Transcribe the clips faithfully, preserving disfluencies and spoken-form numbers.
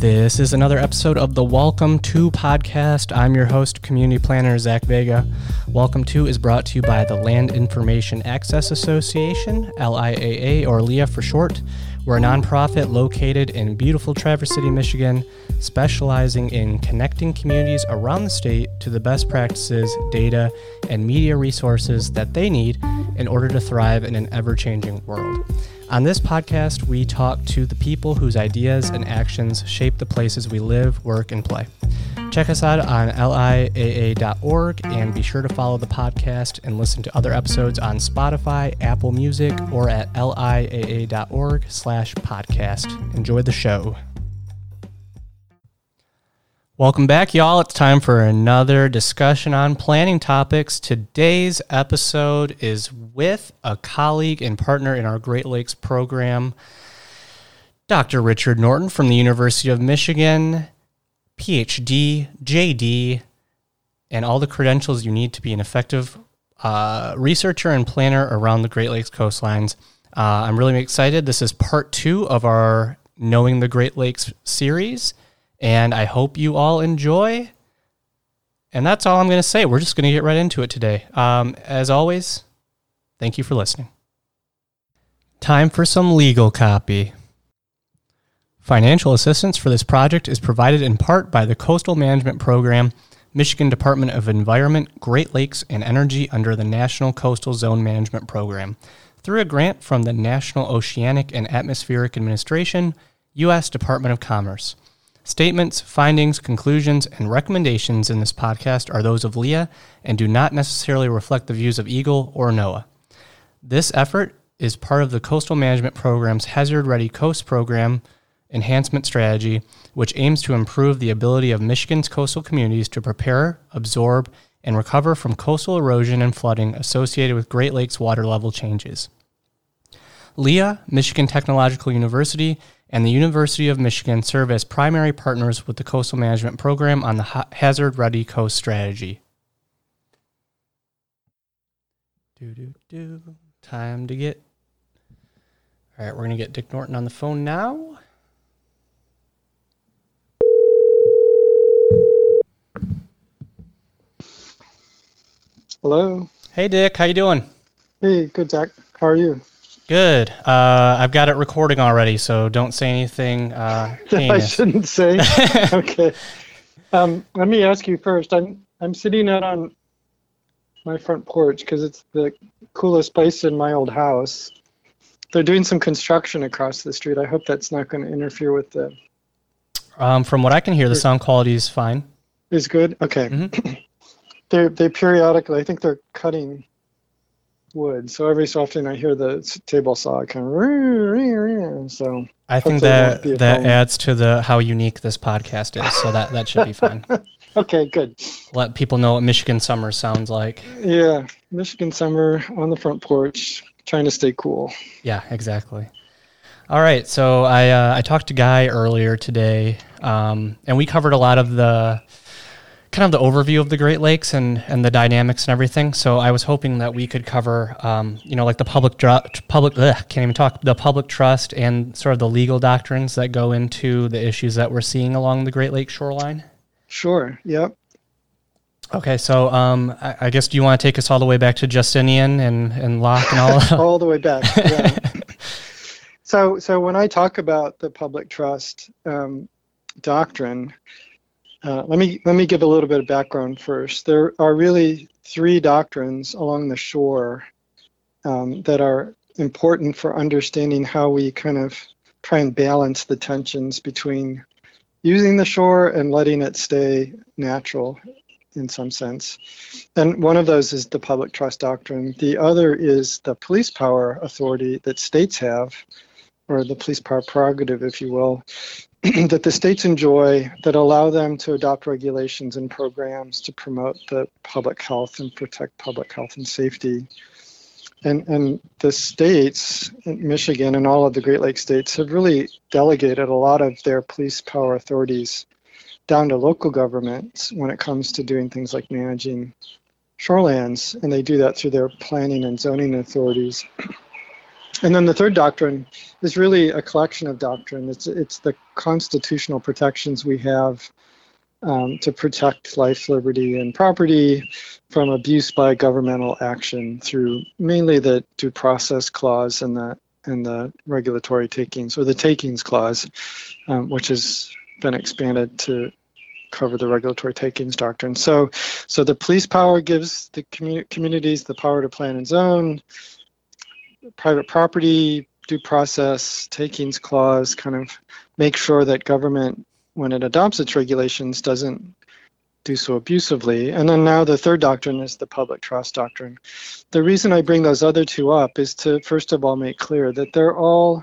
This is another episode of the Welcome To podcast. I'm your host, community planner Zach Vega. Welcome To is brought to you by the Land Information Access Association, L I A A, or L I A for short. We're a nonprofit located in beautiful Traverse City, Michigan, specializing in connecting communities around the state to the best practices, data, and media resources that they need in order to thrive in an ever-changing world. On this podcast, we talk to the people whose ideas and actions shape the places we live, work, and play. Check us out on L I A A dot org and be sure to follow the podcast and listen to other episodes on Spotify, Apple Music, or at L I A A dot org slash podcast. Enjoy the show. Welcome back, y'all. It's time for another discussion on planning topics. Today's episode is with a colleague and partner in our Great Lakes program, Doctor Richard Norton from the University of Michigan, P H D, J D, and all the credentials you need to be an effective uh, researcher and planner around the Great Lakes coastlines. Uh, I'm really excited. This is part two of our Knowing the Great Lakes series. And I hope you all enjoy. And that's all I'm going to say. We're just going to get right into it today. Um, as always, thank you for listening. Time for some legal copy. Financial assistance for this project is provided in part by the Coastal Management Program, Michigan Department of Environment, Great Lakes, and Energy under the National Coastal Zone Management Program, through a grant from the National Oceanic and Atmospheric Administration, U S Department of Commerce. Statements, findings, conclusions, and recommendations in this podcast are those of L I A and do not necessarily reflect the views of Eagle or NOAA. This effort is part of the Coastal Management Program's Hazard Ready Coast Program enhancement strategy, which aims to improve the ability of Michigan's coastal communities to prepare, absorb, and recover from coastal erosion and flooding associated with Great Lakes water level changes. L I A, Michigan Technological University, and the University of Michigan serve as primary partners with the Coastal Management Program on the ha- Hazard Ready Coast Strategy. Do, do, do. Time to get... All right, we're going to get Dick Norton on the phone now. Hello. Hey, Dick. How you doing? Hey, good, Zach. How are you? Good. Uh, I've got it recording already, so don't say anything uh, I shouldn't say. Okay. Um, let me ask you first. I'm I'm sitting out on my front porch because it's the coolest place in my old house. They're doing some construction across the street. I hope that's not going to interfere with the... Um, from what I can hear, the sound quality is fine. Is good? Okay. Mm-hmm. they they periodically, I think they're cutting wood, so every so often I hear the table saw kind of, so I think that that adds to the how unique this podcast is, so that that should be fine. Okay, good. Let people know what Michigan summer sounds like. Yeah, Michigan summer on the front porch, trying to stay cool. Yeah, exactly. All right, so I uh, I talked to Guy earlier today, um, and we covered a lot of the kind of the overview of the Great Lakes and, and the dynamics and everything. So I was hoping that we could cover, um, you know, like the public, dr- public, ugh, can't even talk, the public trust and sort of the legal doctrines that go into the issues that we're seeing along the Great Lakes shoreline. Sure. Yep. Okay. So um, I, I guess, do you want to take us all the way back to Justinian and, and Locke and all? All the way back. Yeah. so, so when I talk about the public trust um, doctrine, Uh, let me let me give a little bit of background first. There are really three doctrines along the shore um, that are important for understanding how we kind of try and balance the tensions between using the shore and letting it stay natural in some sense. And one of those is the public trust doctrine. The other is the police power authority that states have, or the police power prerogative, if you will, that the states enjoy that allow them to adopt regulations and programs to promote the public health and protect public health and safety. And, and the states, Michigan and all of the Great Lakes states, have really delegated a lot of their police power authorities down to local governments when it comes to doing things like managing shorelands. And they do that through their planning and zoning authorities. And then the third doctrine is really a collection of doctrine. It's it's the constitutional protections we have um, to protect life, liberty, and property from abuse by governmental action through mainly the due process clause and the and the regulatory takings, or the takings clause, um, which has been expanded to cover the regulatory takings doctrine. So, so the police power gives the commu- communities the power to plan and zone. Private property, due process, takings clause kind of make sure that government, when it adopts its regulations, doesn't do so abusively. And then now the third doctrine is the public trust doctrine. The reason I bring those other two up is to, first of all, make clear that they're all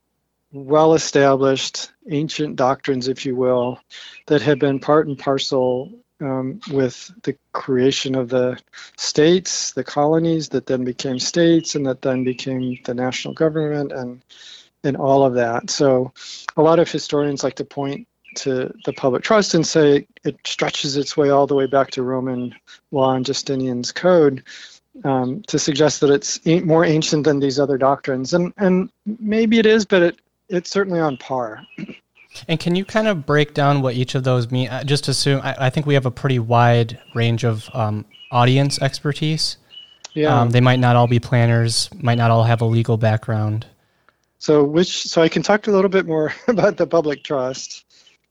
well-established ancient doctrines, if you will, that have been part and parcel um, with the creation of the states, the colonies that then became states and that then became the national government, and and all of that. So a lot of historians like to point to the public trust and say it stretches its way all the way back to Roman law and Justinian's code, um, to suggest that it's more ancient than these other doctrines. And and maybe it is, but it it's certainly on par. And can you kind of break down what each of those mean? Just assume, I, I think we have a pretty wide range of um, audience expertise. Yeah. Um, they might not all be planners, might not all have a legal background. So which, so I can talk a little bit more about the public trust.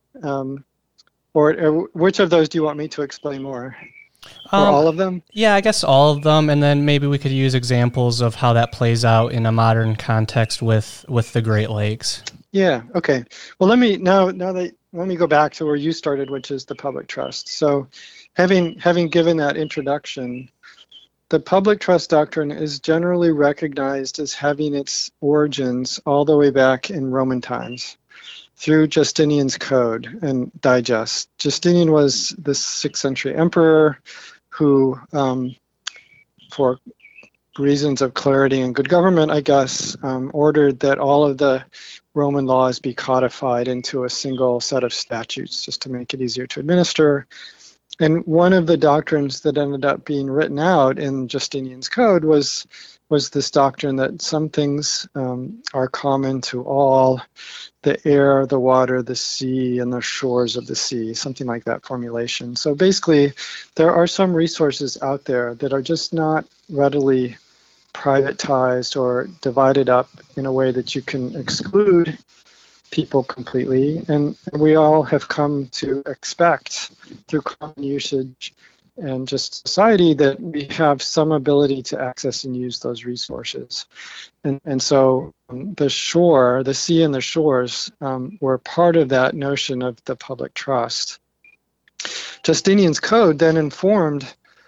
Um, or, or which of those do you want me to explain more? Or Um, all of them? Yeah, I guess all of them, and then maybe we could use examples of how that plays out in a modern context with, with the Great Lakes. Yeah. Okay. Well, let me now. Now that let me go back to where you started, which is the public trust. So, having having given that introduction, the public trust doctrine is generally recognized as having its origins all the way back in Roman times, through Justinian's Code and Digest. Justinian was the sixth century emperor who, um, for reasons of clarity and good government, I guess, um, ordered that all of the Roman laws be codified into a single set of statutes just to make it easier to administer. And one of the doctrines that ended up being written out in Justinian's Code was was this doctrine that some things um, are common to all, the air, the water, the sea, and the shores of the sea, something like that formulation. So basically, there are some resources out there that are just not readily privatized or divided up in a way that you can exclude people completely. And we all have come to expect through common usage and just society that we have some ability to access and use those resources. And, and so um, the shore, the sea and the shores um, were part of that notion of the public trust. Justinian's Code then informed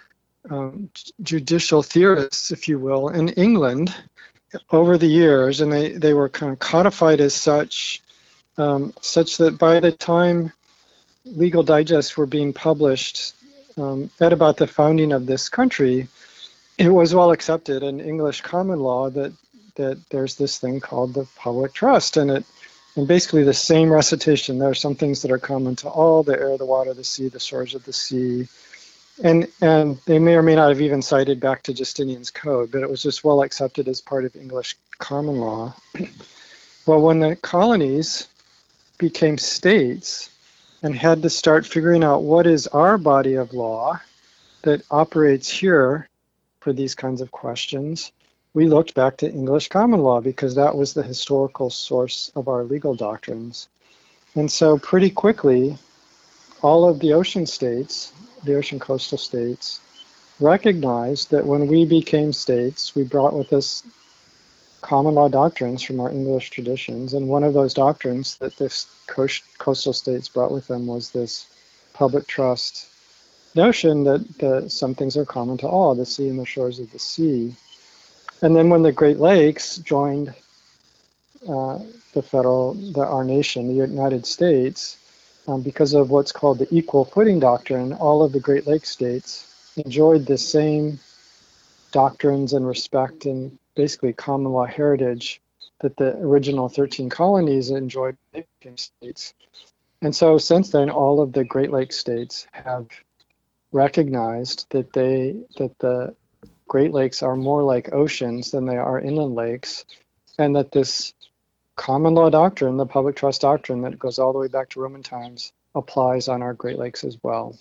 um, judicial theorists, if you will, in England over the years, and they, they were kind of codified as such, um, such that by the time legal digests were being published um, at about the founding of this country, it was well accepted in English common law that that there's this thing called the public trust, and it and basically the same recitation. There are some things that are common to all: the air, the water, the sea, the shores of the sea. And and they may or may not have even cited back to Justinian's Code, but it was just well accepted as part of English common law. Well, when the colonies became states and had to start figuring out what is our body of law that operates here for these kinds of questions, we looked back to English common law because that was the historical source of our legal doctrines. And so pretty quickly, all of the ocean states, the ocean coastal states, recognized that when we became states, we brought with us common law doctrines from our English traditions. And one of those doctrines that this coastal states brought with them was this public trust notion that the, some things are common to all, the sea and the shores of the sea. And then when the Great Lakes joined uh, the federal, the, our nation, the United States, Um, because of what's called the equal footing doctrine, all of the Great Lakes states enjoyed the same doctrines and respect and basically common law heritage that the original thirteen colonies enjoyed when they became states. And so since then, all of the Great Lakes states have recognized that they that the Great Lakes are more like oceans than they are inland lakes, and that this common law doctrine, the public trust doctrine that goes all the way back to Roman times, applies on our Great Lakes as well.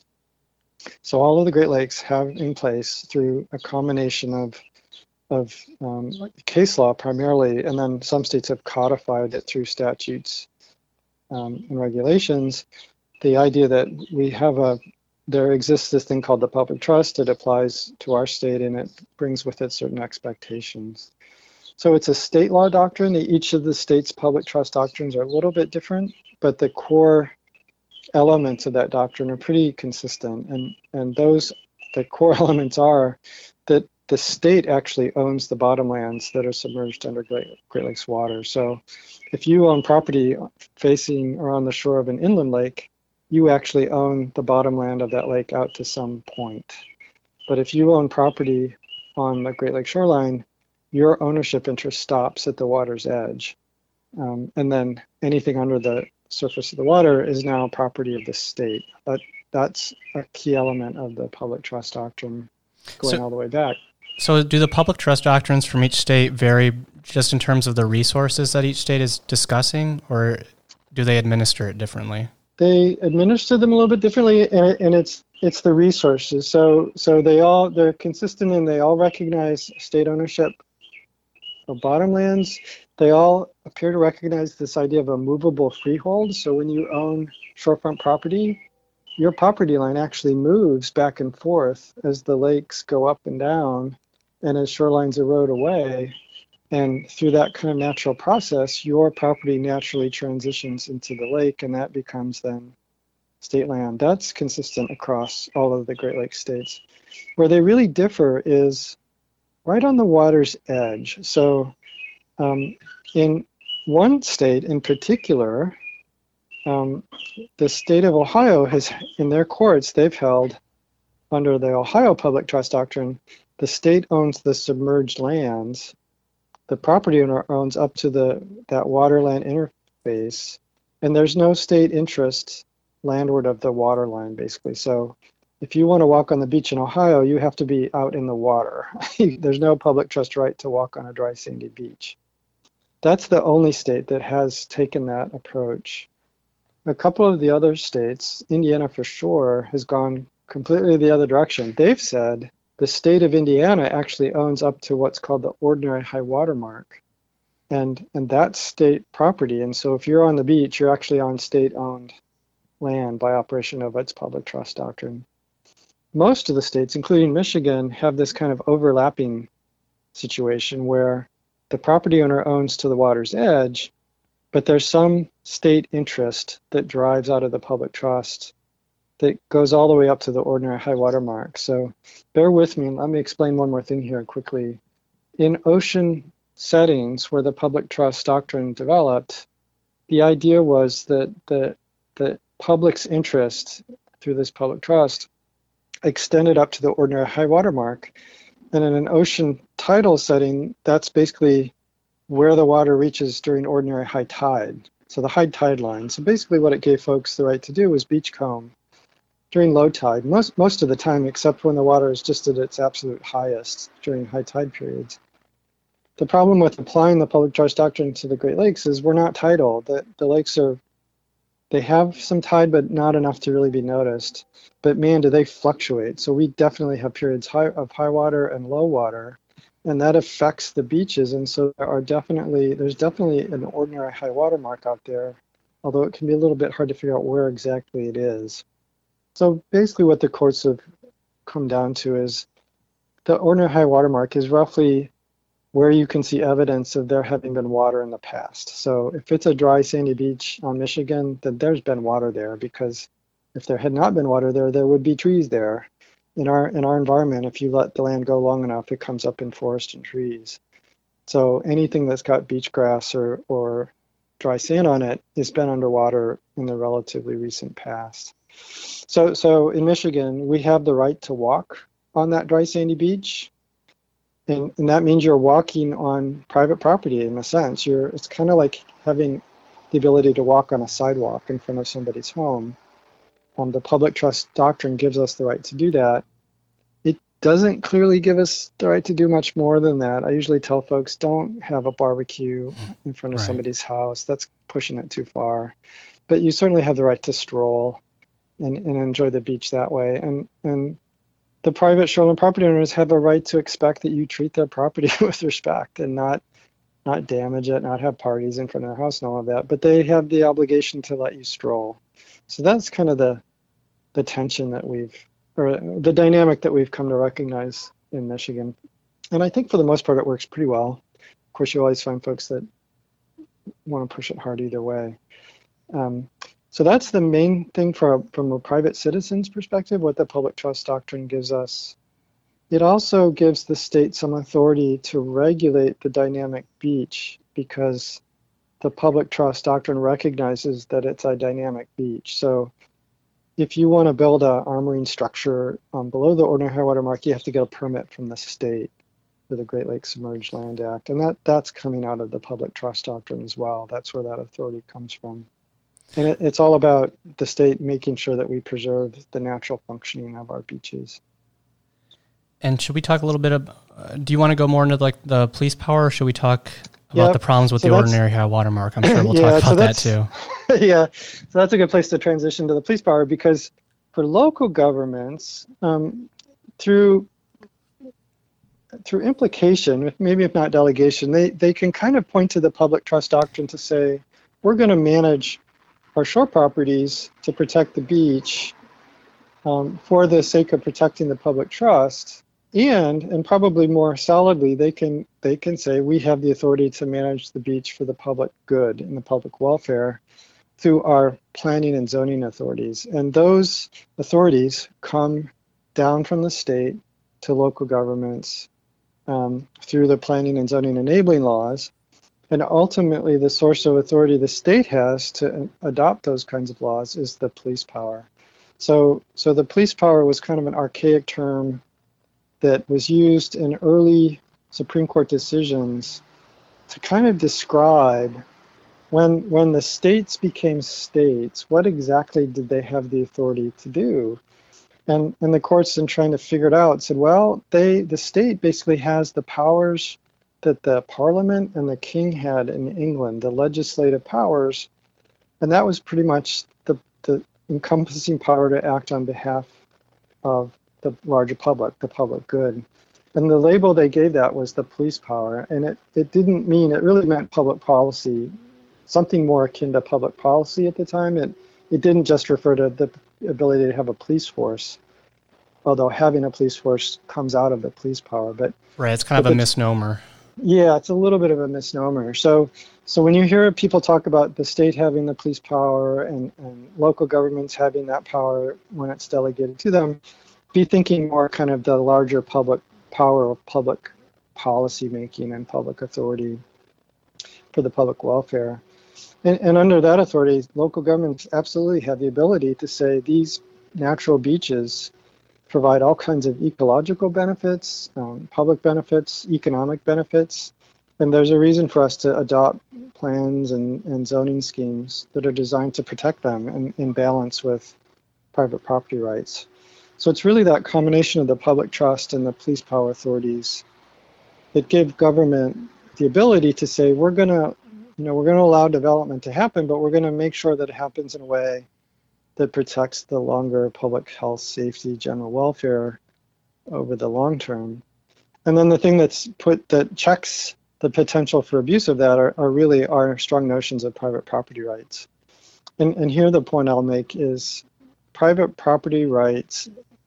So all of the Great Lakes have in place, through a combination of of um, case law primarily, and then some states have codified it through statutes um, and regulations, the idea that we have a, there exists this thing called the public trust. It applies to our state, and it brings with it certain expectations. So it's a state law doctrine. Each of the state's public trust doctrines are a little bit different, but the core elements of that doctrine are pretty consistent. And, and those, the core elements are that the state actually owns the bottomlands that are submerged under Great, Great Lakes water. So if you own property facing or on the shore of an inland lake, you actually own the bottomland of that lake out to some point. But if you own property on the Great Lake shoreline, your ownership interest stops at the water's edge. Um, and then anything under the surface of the water is now property of the state. But that's a key element of the public trust doctrine going so, all the way back. So do the public trust doctrines from each state vary just in terms of the resources that each state is discussing, or do they administer it differently? They administer them a little bit differently, and, and it's it's the resources. So so they all they're consistent, and they all recognize state ownership of bottomlands. They all appear to recognize this idea of a movable freehold. So when you own shorefront property, your property line actually moves back and forth as the lakes go up and down, and as shorelines erode away. And through that kind of natural process, your property naturally transitions into the lake, and that becomes then state land. That's consistent across all of the Great Lakes states. Where they really differ is right on the water's edge. So um, in one state in particular, um, the state of Ohio has, in their courts, they've held under the Ohio public trust doctrine, the state owns the submerged lands. The property owner owns up to the that waterland interface, and there's no state interest landward of the water line, basically. So if you want to walk on the beach in Ohio, you have to be out in the water. There's no public trust right to walk on a dry, sandy beach. That's the only state that has taken that approach. A couple of the other states, Indiana for sure, has gone completely the other direction. They've said the state of Indiana actually owns up to what's called the ordinary high water mark, and and that's state property. And so if you're on the beach, you're actually on state-owned land by operation of its public trust doctrine. Most of the states, including Michigan, have this kind of overlapping situation where the property owner owns to the water's edge, but there's some state interest that drives out of the public trust that goes all the way up to the ordinary high water mark. So bear with me, and let me explain one more thing here quickly. In ocean settings where the public trust doctrine developed, the idea was that the, the public's interest through this public trust extended up to the ordinary high water mark. And in an ocean tidal setting, that's basically where the water reaches during ordinary high tide. So the high tide line. So basically what it gave folks the right to do was beachcomb during low tide, most most of the time, except when the water is just at its absolute highest during high tide periods. The problem with applying the public trust doctrine to the Great Lakes is we're not tidal. The, the lakes are, they have some tide, but not enough to really be noticed. But man, do they fluctuate. So we definitely have periods high, of high water and low water, and that affects the beaches. And so there are definitely, there's definitely an ordinary high water mark out there, although it can be a little bit hard to figure out where exactly it is. So basically what the courts have come down to is the ordinary high water mark is roughly where you can see evidence of there having been water in the past. So if it's a dry, sandy beach on Michigan, then there's been water there, because if there had not been water there, there would be trees there. In our in our environment, if you let the land go long enough, it comes up in forest and trees. So anything that's got beach grass or, or dry sand on it has been underwater in the relatively recent past. So, so in Michigan, we have the right to walk on that dry, sandy beach. And, and that means you're walking on private property in a sense. You're, it's kind of like having the ability to walk on a sidewalk in front of somebody's home. Um, the public trust doctrine gives us the right to do that. It doesn't clearly give us the right to do much more than that. I usually tell folks, don't have a barbecue in front of Right. somebody's house. That's pushing it too far. But you certainly have the right to stroll and, and enjoy the beach that way. And and the private shoreline property owners have a right to expect that you treat their property with respect and not not damage it, not have parties in front of their house and all of that. But they have the obligation to let you stroll. So that's kind of the the tension that we've, or the dynamic that we've come to recognize in Michigan. And I think for the most part it works pretty well. Of course, you always find folks that want to push it hard either way. Um, so that's the main thing for, from a private citizen's perspective, what the public trust doctrine gives us. It also gives the state some authority to regulate the dynamic beach because the public trust doctrine recognizes that it's a dynamic beach. So if you want to build a armoring structure um, below the ordinary high water mark, you have to get a permit from the state for the Great Lakes Submerged Land Act. And that, that's coming out of the public trust doctrine as well. That's where that authority comes from. And it, it's all about the state making sure that we preserve the natural functioning of our beaches. And should we talk a little bit about, uh, do you want to go more into like the police power, or should we talk about Yep. the problems with So the that's- ordinary high water mark? I'm sure we'll Yeah, talk so about that that's- too. Yeah, so that's a good place to transition to the police power, because for local governments, um, through through implication, if- maybe if not delegation, they, they can kind of point to the public trust doctrine to say, we're going to manage our shore properties to protect the beach um, for the sake of protecting the public trust. And, and probably more solidly, they can they can say we have the authority to manage the beach for the public good and the public welfare through our planning and zoning authorities. And those authorities come down from the state to local governments um, through the planning and zoning enabling laws. And ultimately, the source of authority the state has to adopt those kinds of laws is the police power. So, so the police power was kind of an archaic term that was used in early Supreme Court decisions to kind of describe when when the states became states, what exactly did they have the authority to do? And and the courts, in trying to figure it out, said, well, they the state basically has the powers that the Parliament and the King had in England, the legislative powers, and that was pretty much the the encompassing power to act on behalf of the larger public, the public good. And the label they gave that was the police power. And it, it didn't mean, it really meant public policy, something more akin to public policy at the time. It, it didn't just refer to the ability to have a police force, although having a police force comes out of the police power. But Right, it's kind of a the, misnomer. Yeah, it's a little bit of a misnomer. So so when you hear people talk about the state having the police power and, and local governments having that power when it's delegated to them, be thinking more kind of the larger public power of public policy making and public authority for the public welfare. And, and under that authority, local governments absolutely have the ability to say these natural beaches provide all kinds of ecological benefits, um, public benefits, economic benefits. And there's a reason for us to adopt plans and, and zoning schemes that are designed to protect them in, in balance with private property rights. So it's really that combination of the public trust and the police power authorities that give government the ability to say, we're going to, you know, we're going to allow development to happen, but we're going to make sure that it happens in a way that protects the longer public health, safety, general welfare over the long term. And then the thing that's put that checks the potential for abuse of that are, are really our strong notions of private property rights. And, and here the point I'll make is private property rights,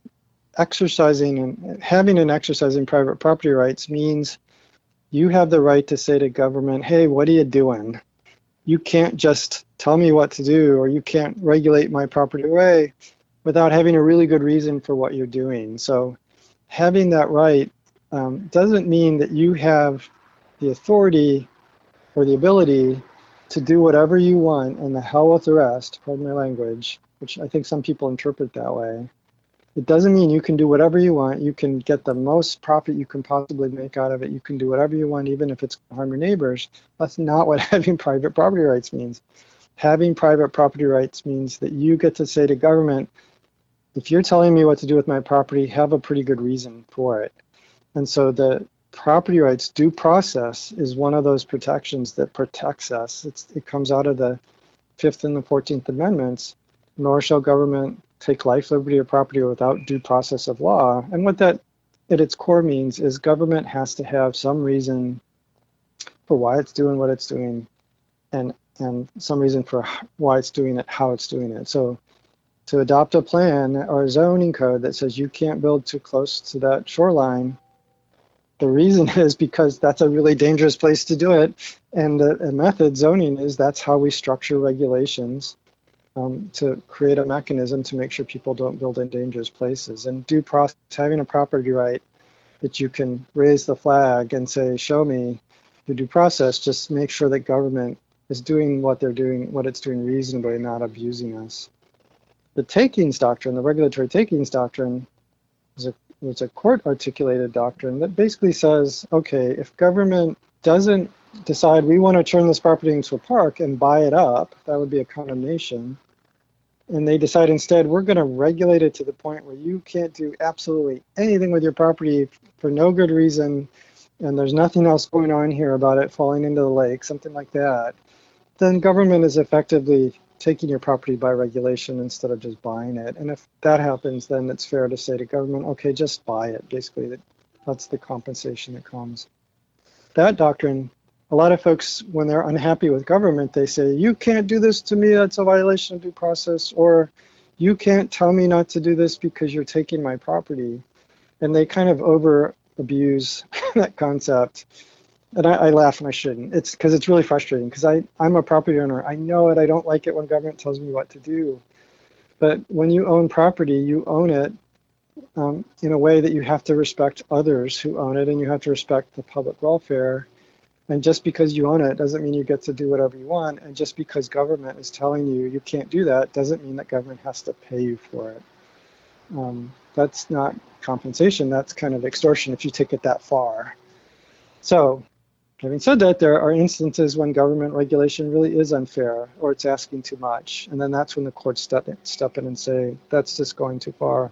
exercising and having and exercising private property rights means you have the right to say to government, hey, what are you doing? You can't just tell me what to do, or you can't regulate my property away without having a really good reason for what you're doing. So having that right um, doesn't mean that you have the authority or the ability to do whatever you want and the hell with the rest, pardon my language, which I think some people interpret that way. It doesn't mean you can do whatever you want. You can get the most profit you can possibly make out of it. You can do whatever you want, even if it's going to harm your neighbors. That's not what having private property rights means. Having private property rights means that you get to say to government, if you're telling me what to do with my property, have a pretty good reason for it. And so the property rights due process is one of those protections that protects us. It's, it comes out of the Fifth and the Fourteenth Amendments. Nor shall government take life, liberty, or property without due process of law. And what that at its core means is government has to have some reason for why it's doing what it's doing, and and some reason for why it's doing it, how it's doing it. So to adopt a plan or a zoning code that says you can't build too close to that shoreline, the reason is because that's a really dangerous place to do it. And the, the method zoning is that's how we structure regulations um, to create a mechanism to make sure people don't build in dangerous places. And due process, having a property right that you can raise the flag and say, show me your due process, just make sure that government is doing what they're doing, what it's doing reasonably, not abusing us. The takings doctrine, the regulatory takings doctrine, is a was a court-articulated doctrine that basically says, okay, if government doesn't decide we want to turn this property into a park and buy it up, that would be a condemnation, and they decide instead we're going to regulate it to the point where you can't do absolutely anything with your property for no good reason, and there's nothing else going on here about it falling into the lake, something like that, then government is effectively taking your property by regulation instead of just buying it. And if that happens, then it's fair to say to government, okay, just buy it. Basically, that's the compensation that comes. That doctrine, a lot of folks, when they're unhappy with government, they say, you can't do this to me, that's a violation of due process, or you can't tell me not to do this because you're taking my property. And they kind of over abuse that concept. And I, I laugh and I shouldn't. It's because it's really frustrating because I I'm a property owner. I know it. I don't like it when government tells me what to do. But when you own property, you own it um, in a way that you have to respect others who own it, and you have to respect the public welfare. And just because you own it doesn't mean you get to do whatever you want. And just because government is telling you you can't do that doesn't mean that government has to pay you for it. Um, that's not compensation. That's kind of extortion if you take it that far. So, having said that, there are instances when government regulation really is unfair or it's asking too much. And then that's when the courts step, step in and say, that's just going too far.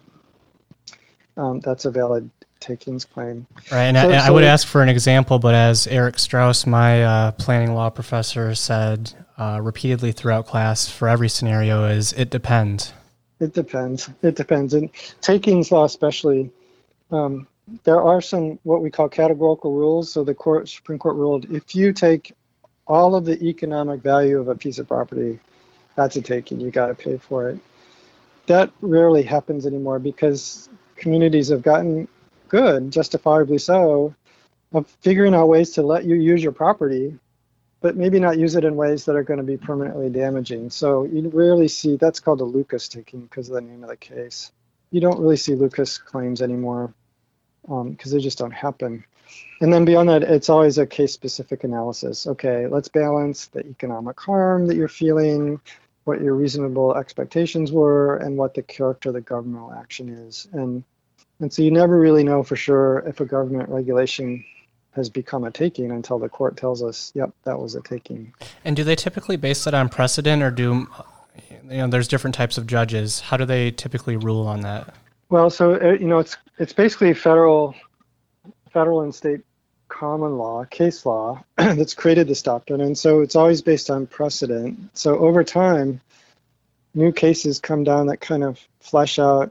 Um, that's a valid takings claim. Right, and so, I, so I would ask for an example, but as Eric Strauss, my uh, planning law professor, said uh, repeatedly throughout class, for every scenario is, it depends. It depends. It depends. And takings law especially, um, there are some what we call categorical rules. So the court, Supreme Court ruled, if you take all of the economic value of a piece of property, that's a taking. You got to pay for it. That rarely happens anymore because communities have gotten good, justifiably so, of figuring out ways to let you use your property, but maybe not use it in ways that are going to be permanently damaging. So you rarely see, that's called a Lucas taking because of the name of the case. You don't really see Lucas claims anymore because um, they just don't happen. And then beyond that, it's always a case-specific analysis. Okay, let's balance the economic harm that you're feeling, what your reasonable expectations were, and what the character of the governmental action is. And and so you never really know for sure if a government regulation has become a taking until the court tells us, yep, that was a taking. And do they typically base that on precedent, or do, you know, there's different types of judges. How do they typically rule on that? Well, so, you know, it's it's basically federal, federal and state common law, case law, that's created this doctrine. And so it's always based on precedent. So over time, new cases come down that kind of flesh out,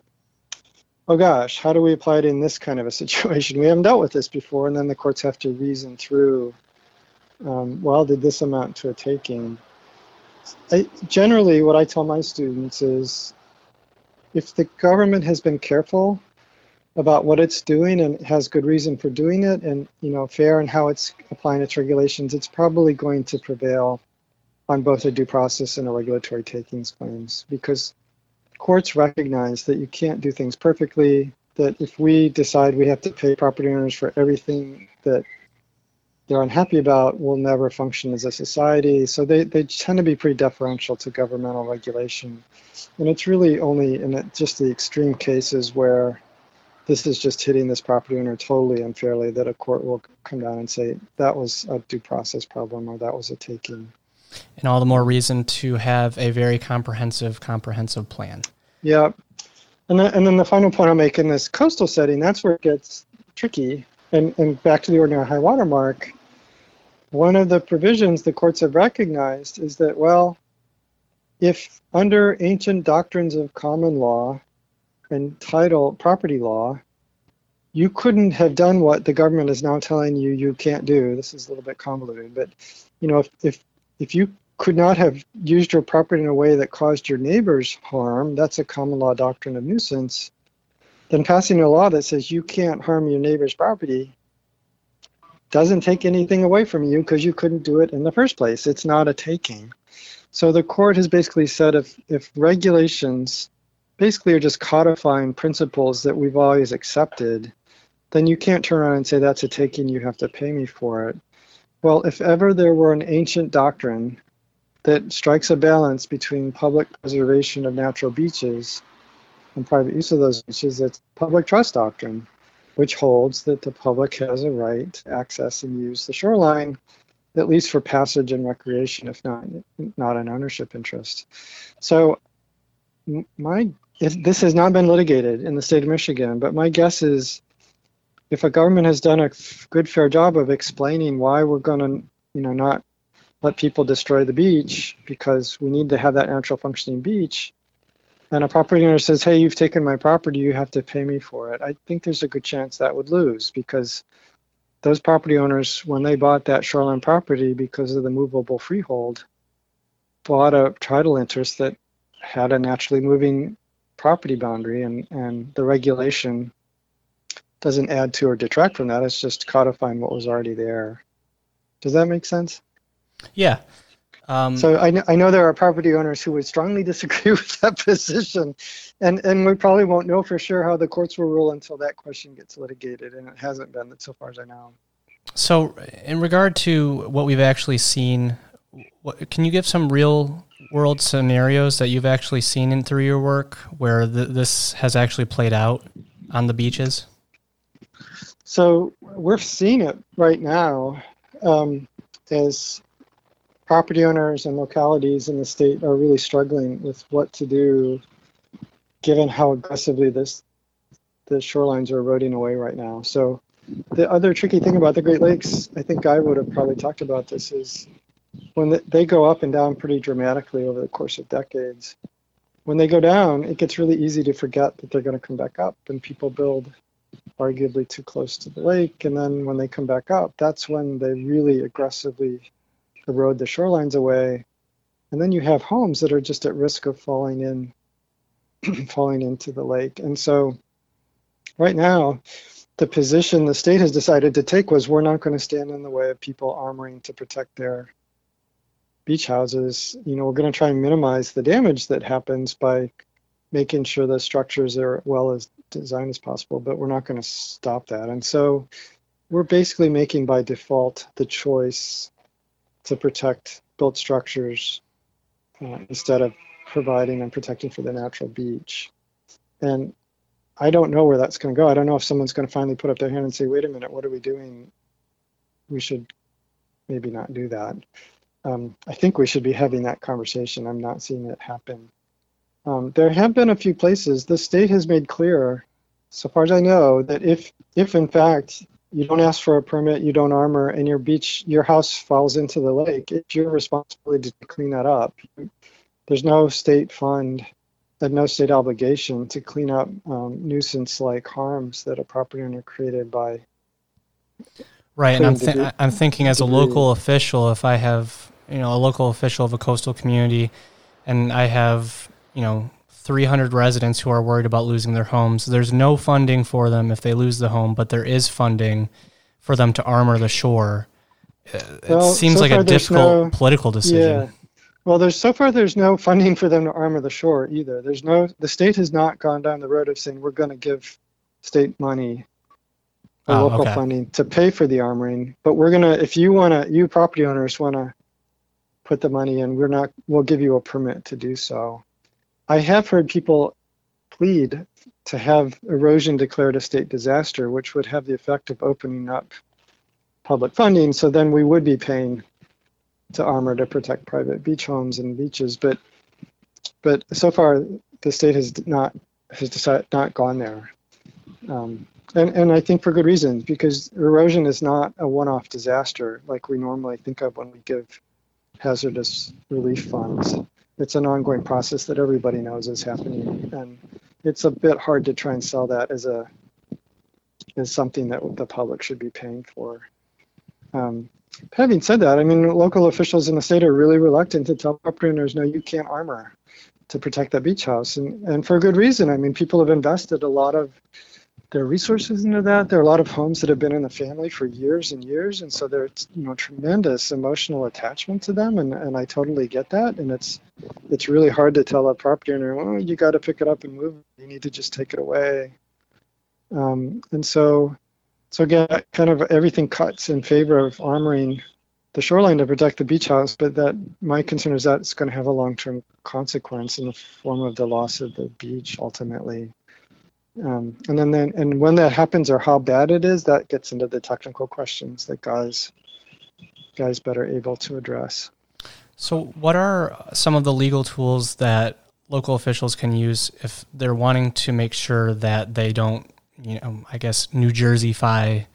oh gosh, how do we apply it in this kind of a situation? We haven't dealt with this before. And then the courts have to reason through, um, well, did this amount to a taking? I, generally, what I tell my students is, if the government has been careful about what it's doing and has good reason for doing it, and you know, fair in how it's applying its regulations, it's probably going to prevail on both a due process and a regulatory takings claims, because courts recognize that you can't do things perfectly, that if we decide we have to pay property owners for everything that they're unhappy about, we'll never function as a society. So they, they tend to be pretty deferential to governmental regulation. And it's really only in just the extreme cases where this is just hitting this property owner totally unfairly that a court will come down and say that was a due process problem or that was a taking. And all the more reason to have a very comprehensive, comprehensive plan. Yeah. And then, and then the final point I'll make in this coastal setting, that's where it gets tricky. And, and back to the ordinary high water mark, one of the provisions the courts have recognized is that, well, if under ancient doctrines of common law and title property law, you couldn't have done what the government is now telling you you can't do. This is a little bit convoluted, but you know, if if if you could not have used your property in a way that caused your neighbors harm, that's a common law doctrine of nuisance, then passing a law that says you can't harm your neighbor's property doesn't take anything away from you because you couldn't do it in the first place. It's not a taking. So the court has basically said if if regulations basically are just codifying principles that we've always accepted, then you can't turn around and say that's a taking, you have to pay me for it. Well, if ever there were an ancient doctrine that strikes a balance between public preservation of natural beaches and private use of those beaches, it's public trust doctrine, which holds that the public has a right to access and use the shoreline, at least for passage and recreation, if not not an ownership interest. So my this has not been litigated in the state of Michigan, but my guess is if a government has done a good, fair job of explaining why we're going to, you know, not let people destroy the beach because we need to have that natural functioning beach, and a property owner says, hey, you've taken my property, you have to pay me for it, I think there's a good chance that would lose, because those property owners, when they bought that shoreline property because of the movable freehold, bought a title interest that had a naturally moving property boundary, and, and the regulation doesn't add to or detract from that. It's just codifying what was already there. Does that make sense? Yeah. Um, so I, kn- I know there are property owners who would strongly disagree with that position, and, and we probably won't know for sure how the courts will rule until that question gets litigated, and it hasn't been so far as I know. So in regard to what we've actually seen, what, can you give some real world scenarios that you've actually seen in through your work where th- this has actually played out on the beaches? So we're seeing it right now um, as property owners and localities in the state are really struggling with what to do given how aggressively this the shorelines are eroding away right now. So the other tricky thing about the Great Lakes, I think Guy would have probably talked about this, is when they go up and down pretty dramatically over the course of decades. When they go down, it gets really easy to forget that they're going to come back up, and people build arguably too close to the lake. And then when they come back up, that's when they really aggressively erode the shorelines away. And then you have homes that are just at risk of falling in, falling into the lake. And so right now, the position the state has decided to take was we're not going to stand in the way of people armoring to protect their beach houses. You know, we're going to try and minimize the damage that happens by making sure the structures are well as designed as possible, but we're not going to stop that. And so we're basically making by default the choice to protect built structures uh, instead of providing and protecting for the natural beach. And I don't know where that's going to go. I don't know if someone's going to finally put up their hand and say, wait a minute, what are we doing? We should maybe not do that. Um, I think we should be having that conversation. I'm not seeing it happen. Um, there have been a few places. The state has made clear, so far as I know, that if, if in fact you don't ask for a permit, you don't armor, and your beach, your house falls into the lake, it's your responsibility to clean that up. There's no state fund and no state obligation to clean up um, nuisance-like harms that a property owner created by. Right, and I'm th- I'm thinking as a local official, if I have, you know, a local official of a coastal community, and I have, you know, three hundred residents who are worried about losing their homes, there's no funding for them if they lose the home, but there is funding for them to armor the shore. It well, seems so like a difficult no, political decision. Yeah. Well, there's so far there's no funding for them to armor the shore either. There's no, the state has not gone down the road of saying we're going to give state money or oh, local okay. funding to pay for the armoring, but we're going to, if you want to, you property owners want to put the money in, we're not, we'll give you a permit to do so. I have heard people plead to have erosion declared a state disaster, which would have the effect of opening up public funding. So then we would be paying to armor to protect private beach homes and beaches. But but so far, the state has not has decided not gone there. Um, and, and I think for good reasons, because erosion is not a one-off disaster like we normally think of when we give hazardous relief funds. It's an ongoing process that everybody knows is happening, and it's a bit hard to try and sell that as a as something that the public should be paying for. Um, having said that, I mean, local officials in the state are really reluctant to tell property owners, no, you can't armor to protect that beach house, and and for good reason. I mean, people have invested a lot of their resources into that. There are a lot of homes that have been in the family for years and years, and so there's, you know, tremendous emotional attachment to them, and, and I totally get that. And it's it's really hard to tell a property owner, well, you got to pick it up and move it. You need to just take it away. Um, and so, so again, kind of everything cuts in favor of armoring the shoreline to protect the beach house, but that my concern is that it's going to have a long-term consequence in the form of the loss of the beach ultimately. Um, and then, then, and when that happens, or how bad it is, that gets into the technical questions that guys, guys better able to address. So, what are some of the legal tools that local officials can use if they're wanting to make sure that they don't, you know, I guess New Jersey-fy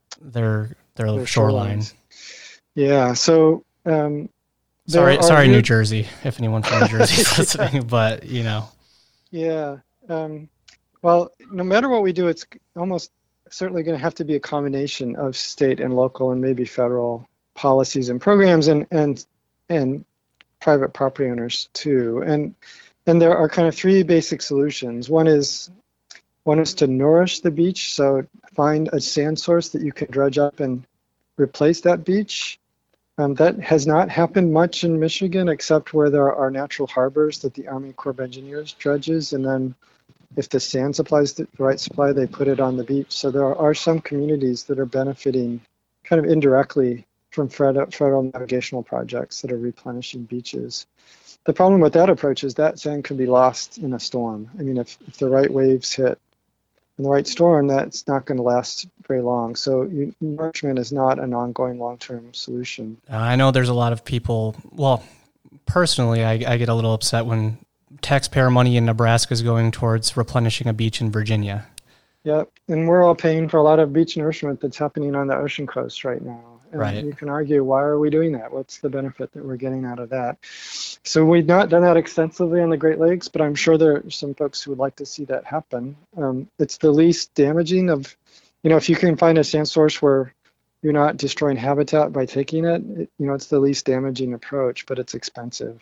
their their, their shoreline? Shorelines. Yeah. So, um, sorry, sorry, New Jersey, if anyone from New Jersey is listening, but you know. Yeah. Um, Well, no matter what we do, it's almost certainly going to have to be a combination of state and local and maybe federal policies and programs, and and and private property owners too. And and there are kind of three basic solutions. One is one is to nourish the beach, so find a sand source that you can dredge up and replace that beach. Um, that has not happened much in Michigan, except where there are natural harbors that the Army Corps of Engineers dredges, and then if the sand supply is the right supply, they put it on the beach. So there are some communities that are benefiting kind of indirectly from federal navigational projects that are replenishing beaches. The problem with that approach is that sand can be lost in a storm. I mean, if, if the right waves hit in the right storm, that's not going to last very long. So you, nourishment is not an ongoing long-term solution. Uh, I know there's a lot of people, well, personally, I, I get a little upset when taxpayer money in Nebraska is going towards replenishing a beach in Virginia. Yep, and we're all paying for a lot of beach nourishment that's happening on the ocean coast right now. And right. You can argue, why are we doing that? What's the benefit that we're getting out of that? So we've not done that extensively on the Great Lakes, but I'm sure there are some folks who would like to see that happen. Um, it's the least damaging of, you know, if you can find a sand source where you're not destroying habitat by taking it, it you know, it's the least damaging approach, but it's expensive.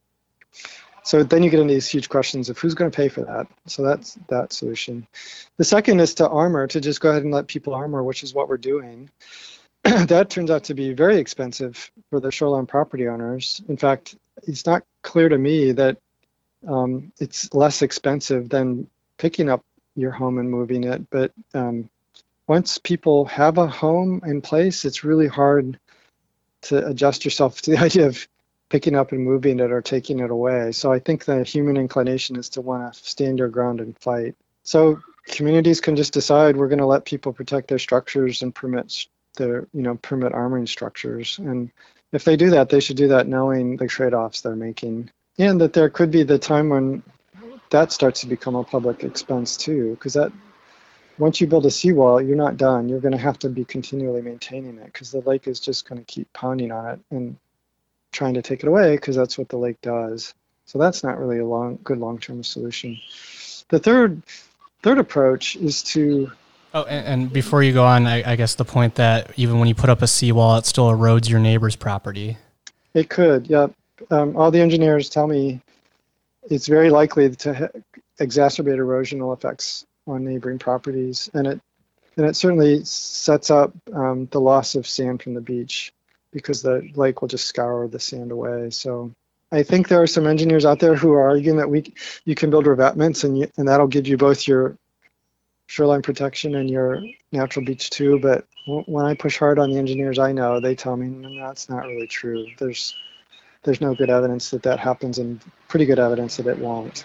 So then you get into these huge questions of who's going to pay for that. So that's that solution. The second is to armor, to just go ahead and let people armor, which is what we're doing. That turns out to be very expensive for the shoreline property owners. In fact, it's not clear to me that um, it's less expensive than picking up your home and moving it. But um, once people have a home in place, it's really hard to adjust yourself to the idea of picking up and moving it or taking it away. So I think the human inclination is to want to stand your ground and fight. So communities can just decide we're going to let people protect their structures and permit their, you know, permit armoring structures. And if they do that, they should do that knowing the trade-offs they're making. And that there could be the time when that starts to become a public expense too, because that once you build a seawall, you're not done. You're going to have to be continually maintaining it because the lake is just going to keep pounding on it and trying to take it away because that's what the lake does. So that's not really a long, good long-term solution. The third third approach is to... Oh, and, and before you go on, I, I guess the point that even when you put up a seawall, it still erodes your neighbor's property. It could, yeah. Um, all the engineers tell me it's very likely to ha- exacerbate erosional effects on neighboring properties, and it and it certainly sets up um, the loss of sand from the beach, because the lake will just scour the sand away. So I think there are some engineers out there who are arguing that we you can build revetments and you, and that'll give you both your shoreline protection and your natural beach too. But w- when I push hard on the engineers I know, they tell me no, that's not really true. There's there's no good evidence that that happens, and pretty good evidence that it won't.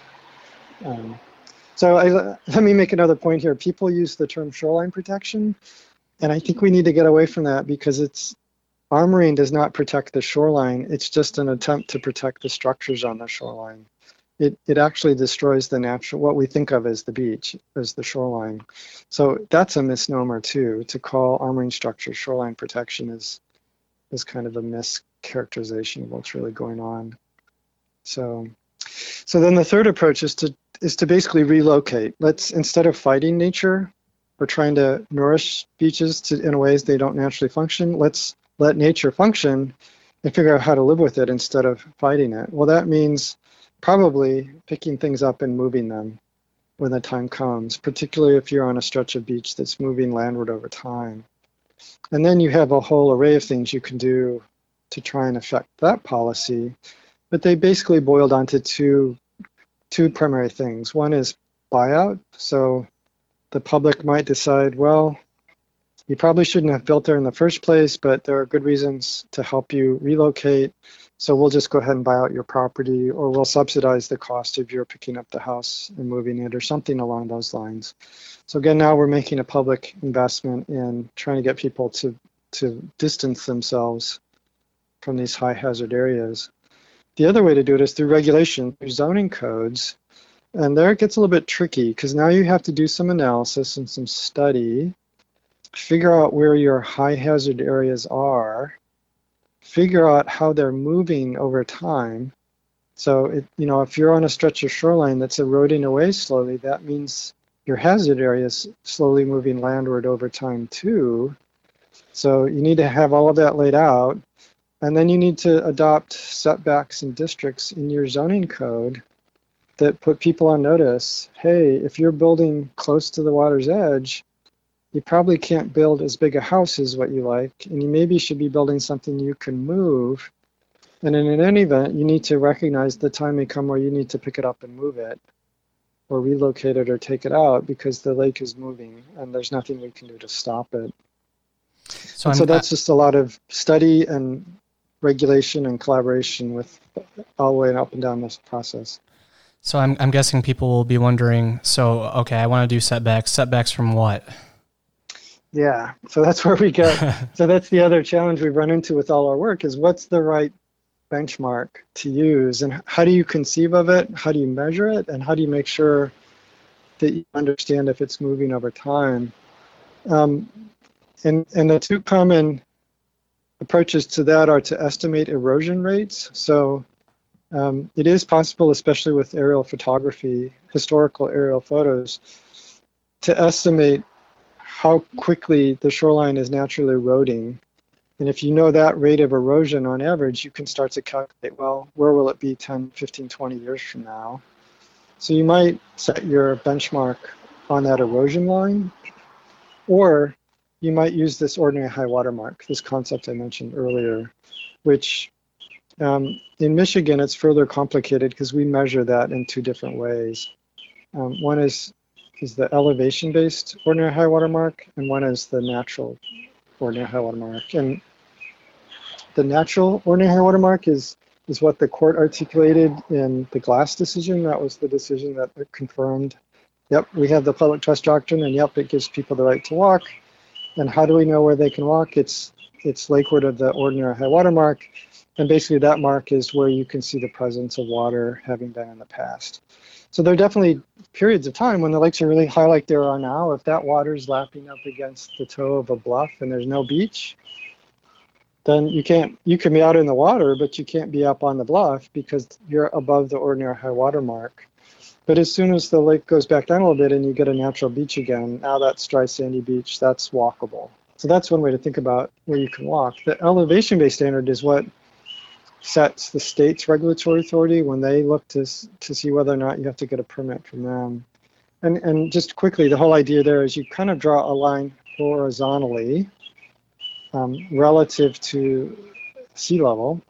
Um, so I, let me make another point here. People use the term shoreline protection, and I think we need to get away from that because it's armoring does not protect the shoreline. It's just an attempt to protect the structures on the shoreline. it, it actually destroys the natural, what we think of as the beach, as the shoreline. So that's a misnomer too. To call armoring structure shoreline protection is is kind of a mischaracterization of what's really going on. So, so then the third approach is to is to basically relocate. Let's, instead of fighting nature or trying to nourish beaches to, in ways they don't naturally function, let's let nature function and figure out how to live with it instead of fighting it. Well, that means probably picking things up and moving them when the time comes, particularly if you're on a stretch of beach that's moving landward over time. And then you have a whole array of things you can do to try and affect that policy, but they basically boil down to two, two primary things. One is buyout. So the public might decide, well, you probably shouldn't have built there in the first place, but there are good reasons to help you relocate. So we'll just go ahead and buy out your property, or we'll subsidize the cost of your picking up the house and moving it, or something along those lines. So again, now we're making a public investment in trying to get people to, to distance themselves from these high hazard areas. The other way to do it is through regulation, through zoning codes. And there it gets a little bit tricky, because now you have to do some analysis and some study, figure out where your high hazard areas are, figure out how they're moving over time. So, it, you know, if you're on a stretch of shoreline that's eroding away slowly, that means your hazard area is slowly moving landward over time too. So you need to have all of that laid out. And then you need to adopt setbacks and districts in your zoning code that put people on notice. Hey, if you're building close to the water's edge, you probably can't build as big a house as what you like, and you maybe should be building something you can move. And in any event, you need to recognize the time may come where you need to pick it up and move it, or relocate it or take it out, because the lake is moving and there's nothing we can do to stop it. So, so that's just a lot of study and regulation and collaboration with all the way up and down this process. So I'm I'm guessing people will be wondering, so, okay, I want to do setbacks. Setbacks from what? Yeah, so that's where we get, so that's the other challenge we've run into with all our work, is what's the right benchmark to use, and how do you conceive of it, how do you measure it, and how do you make sure that you understand if it's moving over time. Um, and, and the two common approaches to that are to estimate erosion rates. So um, it is possible, especially with aerial photography, historical aerial photos, to estimate how quickly the shoreline is naturally eroding. And if you know that rate of erosion on average, you can start to calculate, well, where will it be ten, fifteen, twenty years from now? So you might set your benchmark on that erosion line, or you might use this ordinary high water mark, this concept I mentioned earlier, which um, in Michigan, it's further complicated because we measure that in two different ways. Um, one is is the elevation-based ordinary high water mark, and one is the natural ordinary high water mark. And the natural ordinary high water mark is, is what the court articulated in the Glass decision. That was the decision that confirmed, yep, we have the public trust doctrine, and yep, it gives people the right to walk. And how do we know where they can walk? It's, it's lakeward of the ordinary high water mark. And basically that mark is where you can see the presence of water having been in the past. So there are definitely periods of time when the lakes are really high like there are now. If that water is lapping up against the toe of a bluff and there's no beach, then you can't, you can be out in the water, but you can't be up on the bluff because you're above the ordinary high water mark. But as soon as the lake goes back down a little bit and you get a natural beach again, now that's dry sandy beach, that's walkable. So that's one way to think about where you can walk. The elevation-based standard is what sets the state's regulatory authority when they look to to see whether or not you have to get a permit from them. And and just quickly, the whole idea there is you kind of draw a line horizontally um, relative to sea level,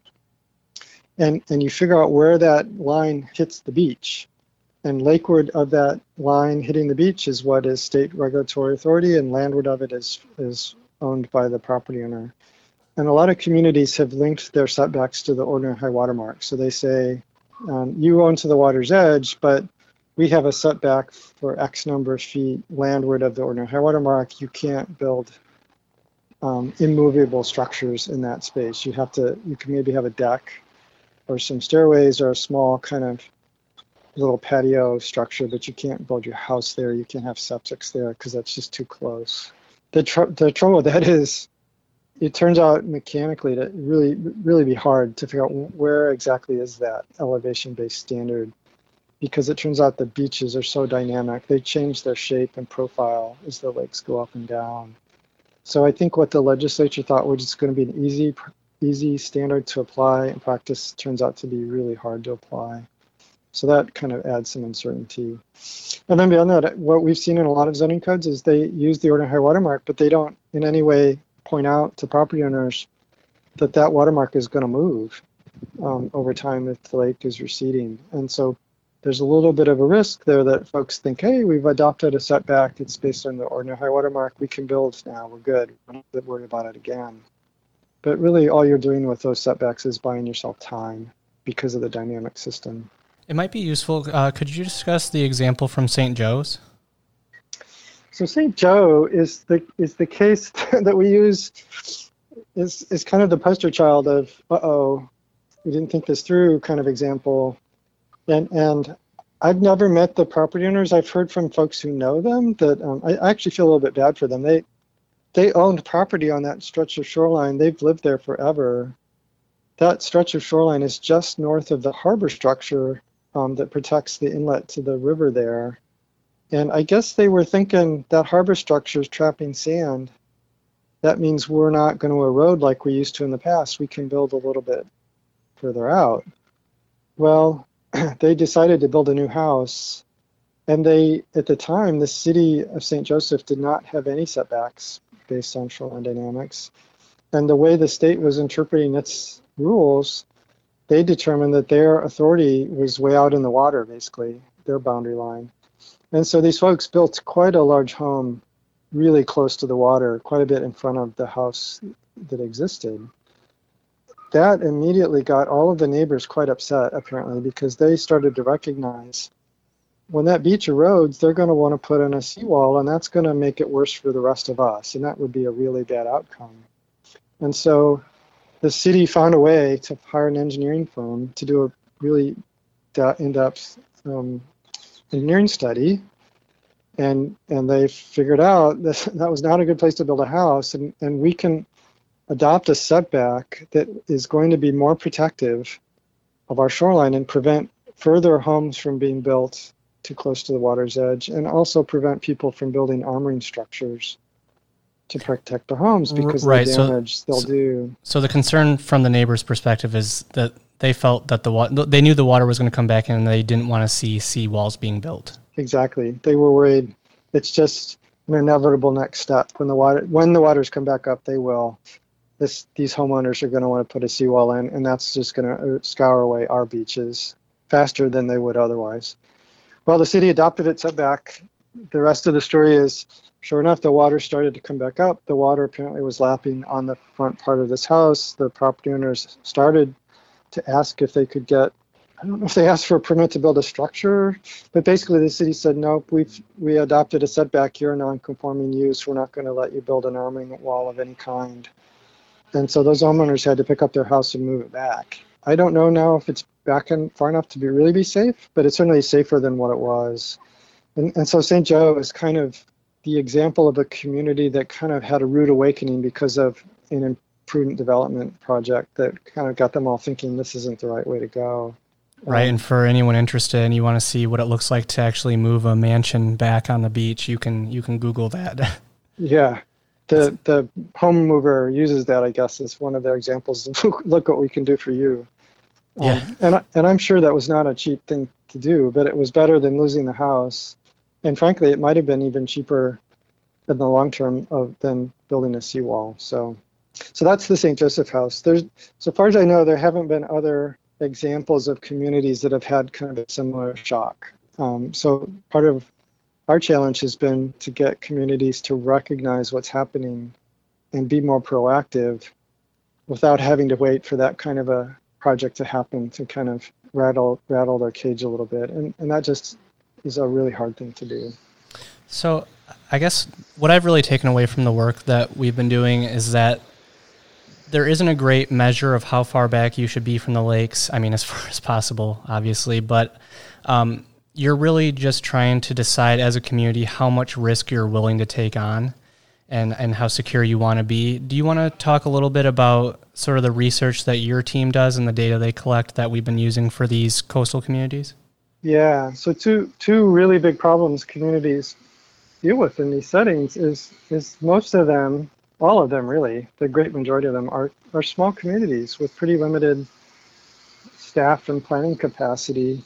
and and you figure out where that line hits the beach. And lakeward of that line hitting the beach is what is state regulatory authority, and landward of it is is owned by the property owner. And a lot of communities have linked their setbacks to the ordinary high water mark. So they say, um, you own to the water's edge, but we have a setback for X number of feet landward of the ordinary high water mark. You can't build um, immovable structures in that space. You have to, you can maybe have a deck or some stairways or a small kind of little patio structure, but you can't build your house there. You can't have septics there because that's just too close. The tr- the trouble with that is, it turns out mechanically to really really be hard to figure out where exactly is that elevation-based standard, because it turns out the beaches are so dynamic. They change their shape and profile as the lakes go up and down. So I think what the legislature thought was just going to be an easy easy standard to apply in practice turns out to be really hard to apply. So that kind of adds some uncertainty. And then beyond that, what we've seen in a lot of zoning codes is they use the ordinary high water mark, but they don't in any way point out to property owners that that watermark is going to move um, over time if the lake is receding. And so there's a little bit of a risk there that folks think, hey, we've adopted a setback. It's based on the ordinary high water mark. We can build now. We're good. We're not worried about it again. But really, all you're doing with those setbacks is buying yourself time because of the dynamic system. It might be useful. Uh, could you discuss the example from Saint Joe's? So Saint Joe is the is the case that we use is is kind of the poster child of uh-oh, we didn't think this through kind of example. And and I've never met the property owners. I've heard from folks who know them that um, I, I actually feel a little bit bad for them. They they owned property on that stretch of shoreline. They've lived there forever. That stretch of shoreline is just north of the harbor structure um, that protects the inlet to the river there. And I guess they were thinking that harbor structure is trapping sand. That means we're not going to erode like we used to in the past. We can build a little bit further out. Well, they decided to build a new house. And they, at the time, the city of Saint Joseph did not have any setbacks based on shoreline dynamics. And the way the state was interpreting its rules, they determined that their authority was way out in the water, basically, their boundary line. And so these folks built quite a large home really close to the water, quite a bit in front of the house that existed. That immediately got all of the neighbors quite upset, apparently, because they started to recognize when that beach erodes, they're going to want to put in a seawall, and that's going to make it worse for the rest of us, and that would be a really bad outcome. And so the city found a way to hire an engineering firm to do a really in-depth um, engineering study, and and they figured out that that was not a good place to build a house, and, and we can adopt a setback that is going to be more protective of our shoreline and prevent further homes from being built too close to the water's edge, and also prevent people from building armoring structures to protect their homes because right, of the damage so, they'll so, do. So the concern from the neighbor's perspective is that they felt that the water, they knew the water was going to come back in, and they didn't want to see sea walls being built. Exactly. They were worried. It's just an inevitable next step. When the water, when the waters come back up, they will. This, these homeowners are going to want to put a seawall in, and that's just going to scour away our beaches faster than they would otherwise. Well, the city adopted its setback. The rest of the story is, sure enough, the water started to come back up. The water apparently was lapping on the front part of this house. The property owners started to ask if they could get, I don't know if they asked for a permit to build a structure, but basically the city said, nope, we've we adopted a setback. You're a non-conforming use. We're not going to let you build an armoring wall of any kind. And so those homeowners had to pick up their house and move it back. I don't know now if it's back in far enough to be really be safe, but it's certainly safer than what it was. And, and so Saint Joe is kind of the example of a community that kind of had a rude awakening because of an imprudent development project that kind of got them all thinking this isn't the right way to go. Right, um, and for anyone interested and you want to see what it looks like to actually move a mansion back on the beach, you can you can Google that. Yeah. The the home mover uses that, I guess, as one of their examples. Look what we can do for you. Um, Yeah. And, I- and I'm sure that was not a cheap thing to do, but it was better than losing the house. And frankly, it might have been even cheaper in the long term of than building a seawall. So, so that's the Saint Joseph House. There's, so far as I know, there haven't been other examples of communities that have had kind of a similar shock. Um, so part of our challenge has been to get communities to recognize what's happening and be more proactive without having to wait for that kind of a project to happen to kind of rattle rattle their cage a little bit. And, and that just is a really hard thing to do. So I guess what I've really taken away from the work that we've been doing is that there isn't a great measure of how far back you should be from the lakes. I mean, as far as possible, obviously, but um, you're really just trying to decide as a community how much risk you're willing to take on and, and how secure you want to be. Do you want to talk a little bit about sort of the research that your team does and the data they collect that we've been using for these coastal communities? Yeah, so two two really big problems communities deal with in these settings is is most of them, all of them really, the great majority of them are, are small communities with pretty limited staff and planning capacity,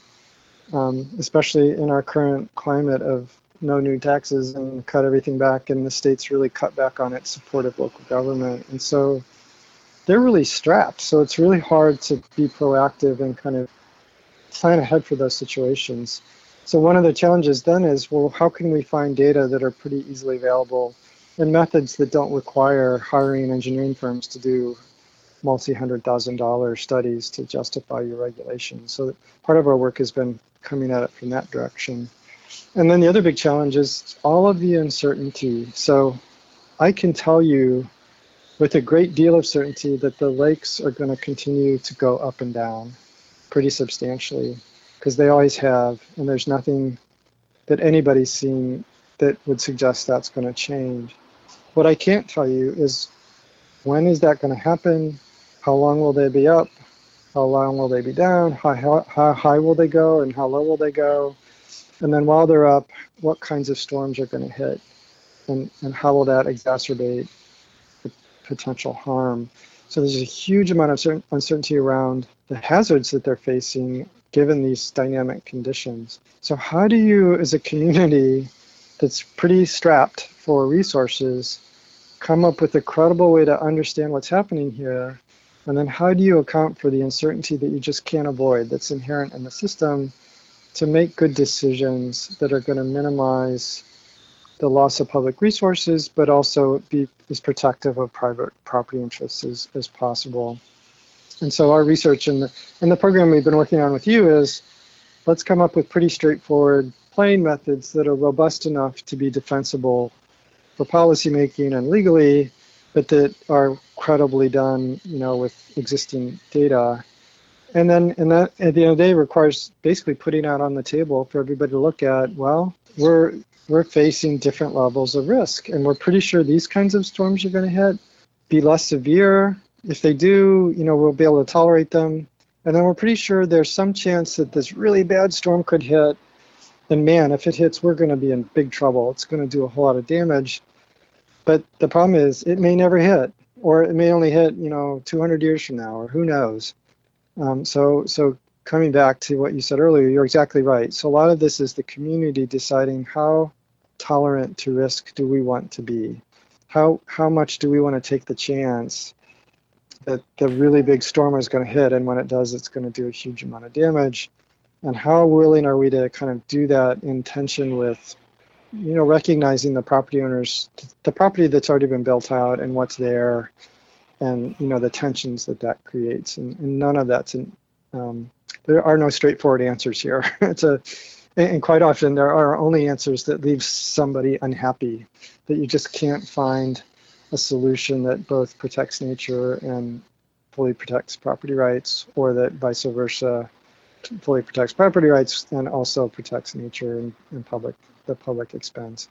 um, especially in our current climate of no new taxes and cut everything back, and the state's really cut back on its support of local government. And so they're really strapped. So it's really hard to be proactive and kind of plan ahead for those situations. So one of the challenges then is, well, how can we find data that are pretty easily available and methods that don't require hiring engineering firms to do multi-hundred thousand dollar studies to justify your regulations? So part of our work has been coming at it from that direction. And then the other big challenge is all of the uncertainty. So I can tell you with a great deal of certainty that the lakes are going to continue to go up and down pretty substantially, because they always have, and there's nothing that anybody's seen that would suggest that's going to change. What I can't tell you is, when is that going to happen? How long will they be up? How long will they be down? How, how, how high will they go and how low will they go? And then while they're up, what kinds of storms are going to hit? And, and how will that exacerbate the potential harm? So there's a huge amount of uncertainty around the hazards that they're facing given these dynamic conditions. So how do you, as a community that's pretty strapped for resources, come up with a credible way to understand what's happening here? And then how do you account for the uncertainty that you just can't avoid, that's inherent in the system, to make good decisions that are going to minimize the loss of public resources, but also be as protective of private property interests as, as possible? And so our research in the, in the program we've been working on with you is, let's come up with pretty straightforward planning methods that are robust enough to be defensible for policymaking and legally, but that are credibly done, you know, with existing data. And then and that, at the end of the day, requires basically putting out on the table for everybody to look at, well, we're we're facing different levels of risk, and we're pretty sure these kinds of storms are going to hit, be less severe. If they do, you know, we'll be able to tolerate them. And then we're pretty sure there's some chance that this really bad storm could hit. And man, if it hits, we're going to be in big trouble. It's going to do a whole lot of damage. But the problem is, it may never hit, or it may only hit, you know, two hundred years from now, or who knows. Um, so, so coming back to what you said earlier, you're exactly right. So a lot of this is the community deciding how tolerant to risk do we want to be? How how much do we want to take the chance that the really big storm is going to hit, and when it does, it's going to do a huge amount of damage? And how willing are we to kind of do that in tension with, you know, recognizing the property owners, the property that's already been built out and what's there, and, you know, the tensions that that creates. And, and none of that's, in, um, there are no straightforward answers here. It's a, and quite often there are only answers that leave somebody unhappy, that you just can't find a solution that both protects nature and fully protects property rights, or that vice versa, fully protects property rights and also protects nature and, and public the public expense.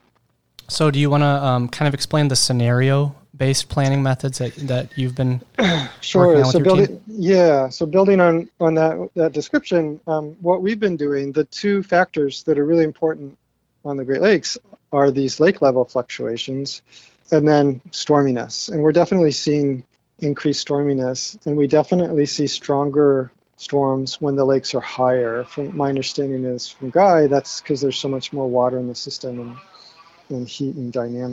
So do you want to um, kind of explain the scenario-based planning methods that, that you've been sure. working on with so your building, team? Yeah, so building on, on that, that description, um, what we've been doing, the two factors that are really important on the Great Lakes are these lake level fluctuations and then storminess. And we're definitely seeing increased storminess, and we definitely see stronger storms when the lakes are higher. From my understanding is from Guy, that's because there's so much more water in the system and, and heat and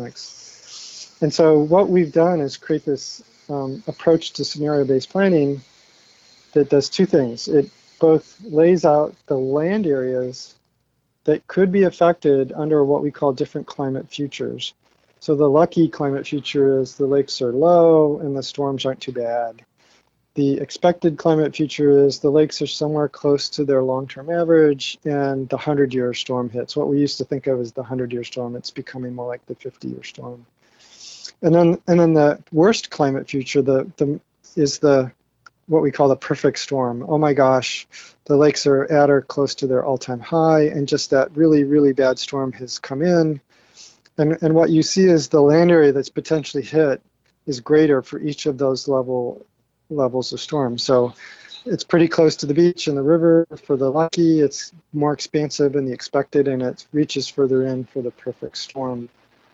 dynamics. And so what we've done is create this um, approach to scenario-based planning that does two things. It both lays out the land areas that could be affected under what we call different climate futures. So the lucky climate future is the lakes are low and the storms aren't too bad. The expected climate future is the lakes are somewhere close to their long-term average and the hundred-year storm hits. What we used to think of as the hundred-year storm, it's becoming more like the fifty-year storm. And then, and then the worst climate future, the, the is the what we call the perfect storm. Oh my gosh, the lakes are at or close to their all-time high, and just that really, really bad storm has come in. And, and what you see is the land area that's potentially hit is greater for each of those level levels of storm. So it's pretty close to the beach and the river for the lucky, it's more expansive than the expected, and it reaches further in for the perfect storm.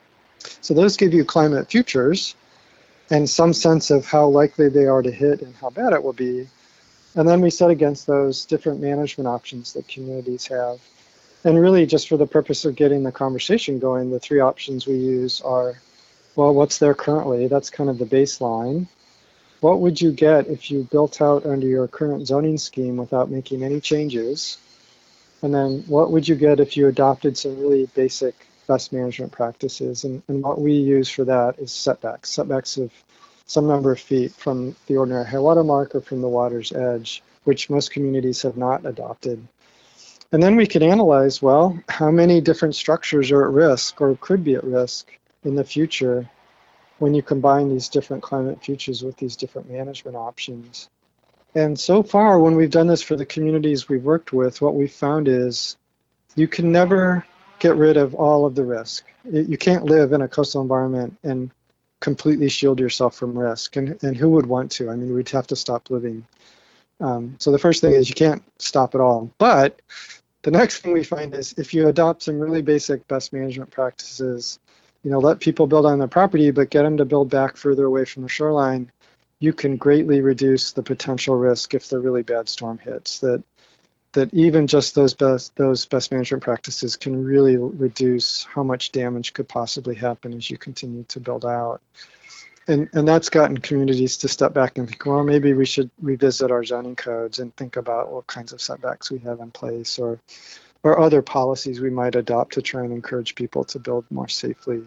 So those give you climate futures and some sense of how likely they are to hit and how bad it will be. And then we set against those different management options that communities have. And really, just for the purpose of getting the conversation going, the three options we use are, well, what's there currently? That's kind of the baseline. What would you get if you built out under your current zoning scheme without making any changes? And then what would you get if you adopted some really basic best management practices? And, and what we use for that is setbacks, setbacks of some number of feet from the ordinary high water mark or from the water's edge, which most communities have not adopted. And then we can analyze, well, how many different structures are at risk or could be at risk in the future when you combine these different climate futures with these different management options. And so far, when we've done this for the communities we've worked with, what we've found is you can never get rid of all of the risk. You can't live in a coastal environment and completely shield yourself from risk. And, and who would want to? I mean, we'd have to stop living. Um, so the first thing is you can't stop it all. But the next thing we find is if you adopt some really basic best management practices, you know, let people build on their property, but get them to build back further away from the shoreline, you can greatly reduce the potential risk if the really bad storm hits. That that even just those best those best management practices can really reduce how much damage could possibly happen as you continue to build out. And and that's gotten communities to step back and think, well, maybe we should revisit our zoning codes and think about what kinds of setbacks we have in place, or or other policies we might adopt to try and encourage people to build more safely.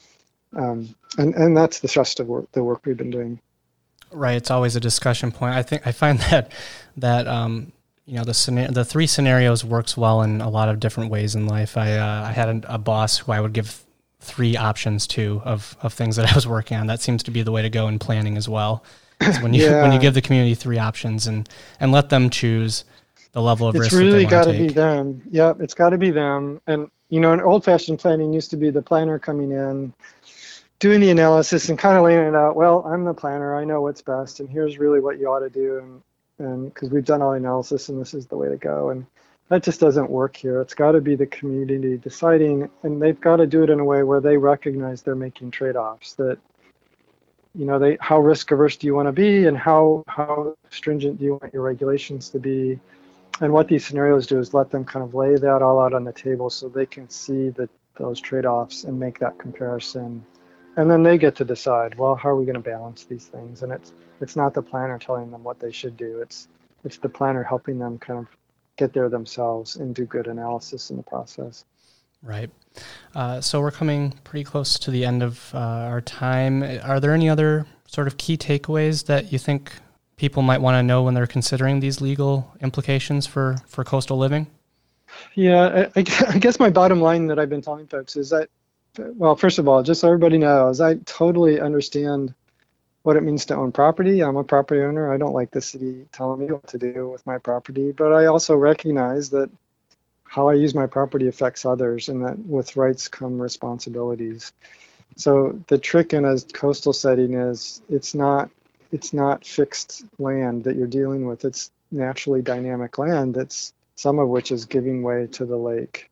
Um, and and that's the thrust of work, the work we've been doing. Right, it's always a discussion point. I think I find that that um, you know the scenario, the three scenarios works well in a lot of different ways in life. I uh, I had a, a boss who I would give three options to of of things that I was working on. That seems to be the way to go in planning as well. Is when you yeah. when you give the community three options and and let them choose the level of it's risk. It's really got to be them. Yep, it's got to be them. And you know, in old-fashioned planning used to be the planner coming in, doing the analysis and kind of laying it out. Well, I'm the planner. I know what's best, and here's really what you ought to do. And and because we've done all the analysis, and this is the way to go. And that just doesn't work here. It's got to be the community deciding, and they've got to do it in a way where they recognize they're making trade-offs. That, you know, they how risk averse do you want to be, and how how stringent do you want your regulations to be? And what these scenarios do is let them kind of lay that all out on the table so they can see that those trade-offs and make that comparison. And then they get to decide, well, how are we going to balance these things? And it's it's not the planner telling them what they should do. It's it's the planner helping them kind of get there themselves and do good analysis in the process. Right. Uh, so we're coming pretty close to the end of uh, our time. Are there any other sort of key takeaways that you think people might want to know when they're considering these legal implications for, for coastal living? Yeah, I, I guess my bottom line that I've been telling folks is that, well, first of all, just so everybody knows, I totally understand what it means to own property. I'm a property owner. I don't like the city telling me what to do with my property, but I also recognize that how I use my property affects others, and that with rights come responsibilities. So the trick in a coastal setting is it's not it's not fixed land that you're dealing with. It's naturally dynamic land that's some of which is giving way to the lake.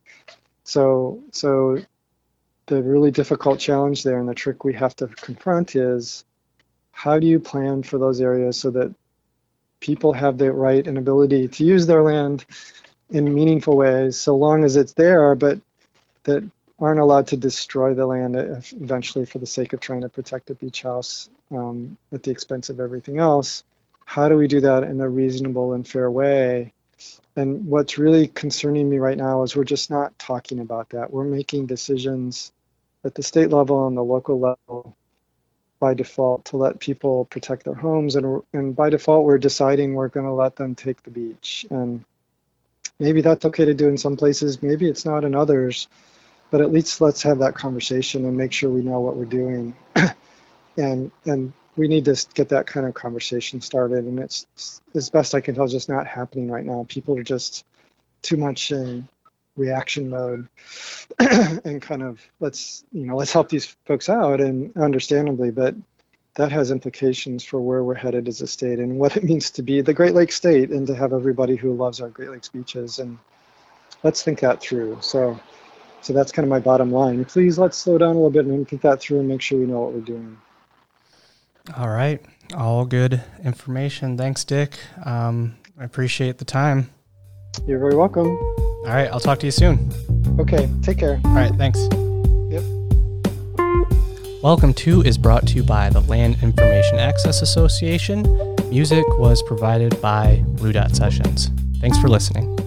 So so the really difficult challenge there, and the trick we have to confront, is how do you plan for those areas so that people have the right and ability to use their land in meaningful ways, so long as it's there, but that aren't allowed to destroy the land eventually for the sake of trying to protect a beach house um, at the expense of everything else. How do we do that in a reasonable and fair way? And what's really concerning me right now is we're just not talking about that. We're making decisions at the state level and the local level by default to let people protect their homes, and and by default we're deciding we're going to let them take the beach. And maybe that's okay to do in some places, maybe it's not in others, but at least let's have that conversation and make sure we know what we're doing. and and we need to get that kind of conversation started, and it's, as best I can tell, just not happening right now. People are just too much in reaction mode, and kind of let's you know let's help these folks out, and understandably, but that has implications for where we're headed as a state and what it means to be the Great Lakes state, and to have everybody who loves our Great Lakes beaches. And let's think that through. So, so that's kind of my bottom line. Please let's slow down a little bit and think that through and make sure we know what we're doing. All right. All good information. Thanks, Dick. Um, I appreciate the time. You're very welcome. All right. I'll talk to you soon. Okay. Take care. All right. Thanks. Yep. Welcome to is brought to you by the Land Information Access Association. Music was provided by Blue Dot Sessions. Thanks for listening.